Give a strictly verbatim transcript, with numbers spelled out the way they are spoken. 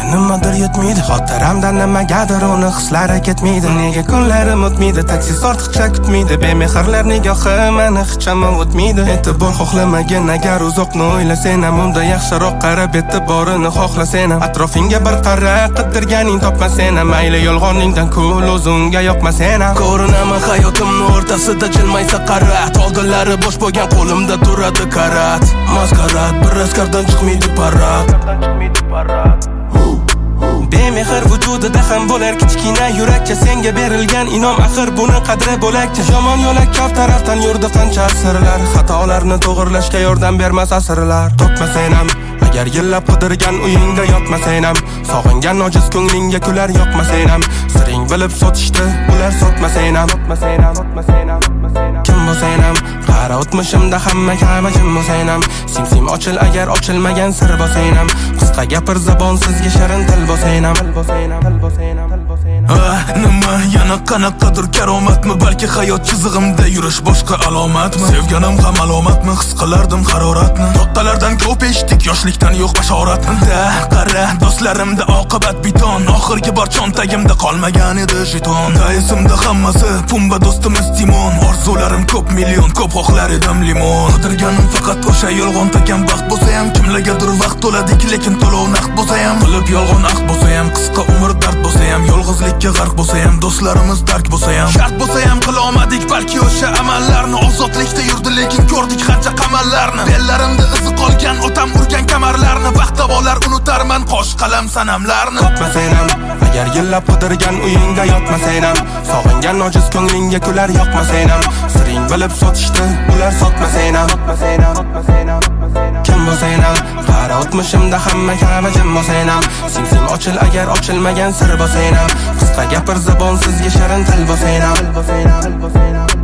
nimadir yetmaydi xotiramdan nimagadir uni hislari ketmaydi nega kunlarim o'tmaydi taksi ortiqcha kutmaydi bemehrlar nigohi meni hichama o'tmaydi e'tibor xohlamagan agar uzoqni o'ylasang ham unda yaxshiroq qarab e'tiborini xohlasang ham atrofingga bir qara qidirganing topmasang ham mayli yolg'oningdan kul o'zingga yoqmasang ham ko'rinaman hayotimni o'rtasida jilmaysa qarat oldinlari bosh bo'lgan qo'limda turadi karat maskarat bir askardan chiqmaydi parad bemehr vujudida ham bo'lar kichkina yurakcha senga berilgan inom axir buni qadri bo'lakcha yomon yo'lak ko'p tarafdan yurdi qancha asrlar xatolarni to'g'irlashga yordam bermas asrlar topmasang ham agar yillab qidirgan uyingda yotmasang ham sog'ingan ojiz ko'nglingga kular yoqmasang ham siring bilib sotishdi ular sotmasang ham sotmasang ham sotmasang ham kim bo'lsang ham qara o'tmishimda hamma kabi jim bo'lsang ham sim-sim ochil agar ochilmagan sir bo'lsang ham qisqa gapir zabonsizga shirin til bo'lsang ham nima yana qanaqadir karomatmi balki hayot chizig'imda yurish boshqa alomatmi sevganim ham alomatmi his qilardim haroratni tottalardan ko'p eshitdik yoshlikdan yo'q bashoratni da qara do'stlarimda oqibat biton oxirgi bor cho'ntagimda qolmagan edi jeton da esimda hammasi pumba do'stimiz Timon orzularim ko'p million ko'p xohlar edim limon qidirganim faqat o'sha yolg'on takan baxt bo'lsa ham kimlargadir vaqt to'ladik lekin to'lov naqd bo'lsa ham qilib yolg'on aqd bo'lsa ham qisqa umr dard bo'lsa ham yolg'izlikka g'arq bo'lsa ham do'stlarimiz dark bo'lsa ham shart bo'lsa ham qilolmadik balki o'sha amallarni ozodlikda yurdi lekin ko'rdik qancha qamallarni bellarimda izi qolgan otam urgan kamarlarni vaqt davolar unutarman qosh qalam sanamlarni topmasang ham agar yillab qidirgan uyingda yotmasang ham sog'ingan ojiz ko'nglingga kular yoqmasang ham siring bilib sotishdi ular sotmasang ham sotmasang ham sotmasang ham kim bo'lsang ham qara o'tmishimda hamma kabi jim bo'lsang ham sim-sim ochil agar ochilmagan sir bo'lsang ham qisqa gapir zabonsizga shirin til bo'lsang ham